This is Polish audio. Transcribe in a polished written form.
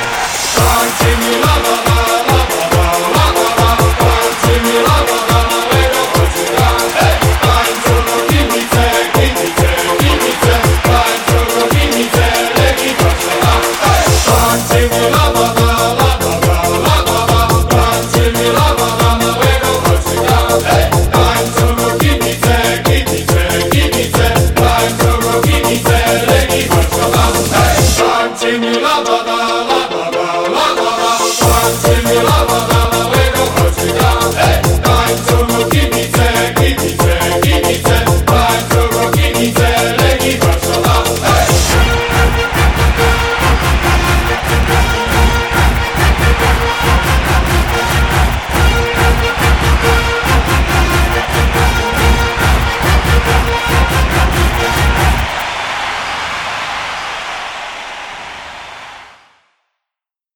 Tańczy mi la la la la la la la la, tańczy mi la la la małego chłopczyka. Tańczą go kibice, kibice, kibice, tańczą go kibice Legii Warszawa. Tańczy mi la la la la la la la la, tańczy mi la la la małego chłopczyka. Tańczą go kibice, kibice, kibice, tańczą go kibice Legii Warszawa. Tańczy mi la la la la.